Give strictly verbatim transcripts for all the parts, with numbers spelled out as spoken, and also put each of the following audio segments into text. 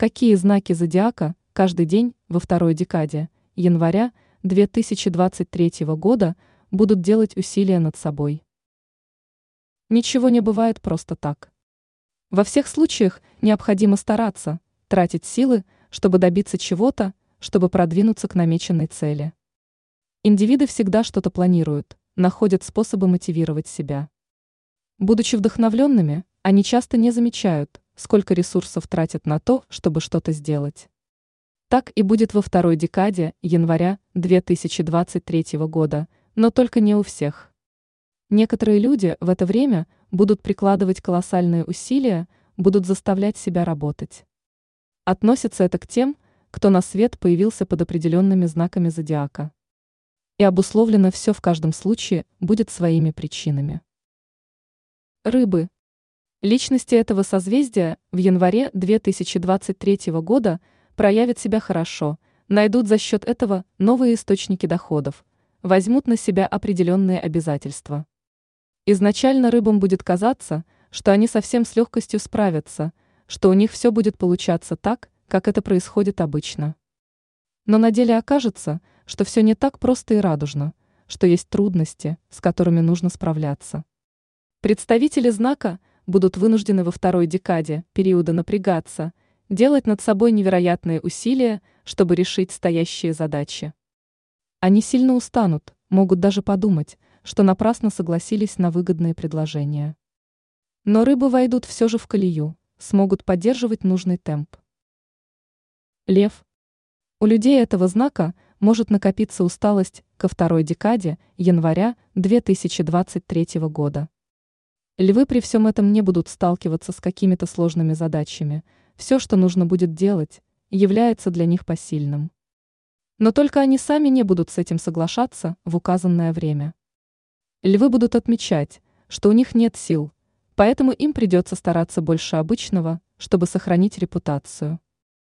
Какие знаки зодиака каждый день во второй декаде января две тысячи двадцать третьего года будут делать усилия над собой? Ничего не бывает просто так. Во всех случаях необходимо стараться, тратить силы, чтобы добиться чего-то, чтобы продвинуться к намеченной цели. Индивиды всегда что-то планируют, находят способы мотивировать себя. Будучи вдохновленными, они часто не замечают, сколько ресурсов тратят на то, чтобы что-то сделать. Так и будет во второй декаде января две тысячи двадцать третьего года, но только не у всех. Некоторые люди в это время будут прикладывать колоссальные усилия, будут заставлять себя работать. Относится это к тем, кто на свет появился под определенными знаками зодиака. И обусловлено все в каждом случае будет своими причинами. Рыбы. Личности этого созвездия в январе две тысячи двадцать третьего года проявят себя хорошо, найдут за счет этого новые источники доходов, возьмут на себя определенные обязательства. Изначально рыбам будет казаться, что они совсем с легкостью справятся, что у них все будет получаться так, как это происходит обычно. Но на деле окажется, что все не так просто и радужно, что есть трудности, с которыми нужно справляться. Представители знака будут вынуждены во второй декаде периода напрягаться, делать над собой невероятные усилия, чтобы решить стоящие задачи. Они сильно устанут, могут даже подумать, что напрасно согласились на выгодные предложения. Но рыбы войдут все же в колею, смогут поддерживать нужный темп. Лев. У людей этого знака может накопиться усталость ко второй декаде января две тысячи двадцать третьего года. Львы при всем этом не будут сталкиваться с какими-то сложными задачами, все, что нужно будет делать, является для них посильным. Но только они сами не будут с этим соглашаться в указанное время. Львы будут отмечать, что у них нет сил, поэтому им придется стараться больше обычного, чтобы сохранить репутацию.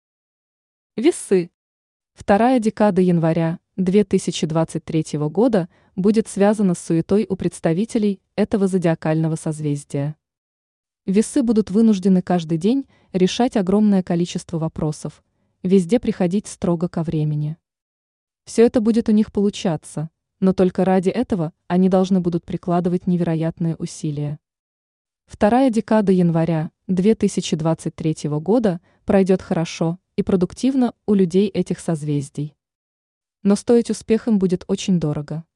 Весы. Вторая декада января две тысячи двадцать третьего года будет связана с суетой у представителей этого зодиакального созвездия. Весы будут вынуждены каждый день решать огромное количество вопросов, везде приходить строго ко времени. Все это будет у них получаться, но только ради этого они должны будут прикладывать невероятные усилия. Вторая декада января две тысячи двадцать третьего года пройдет хорошо и продуктивно у людей этих созвездий. Но стоить успех им будет очень дорого.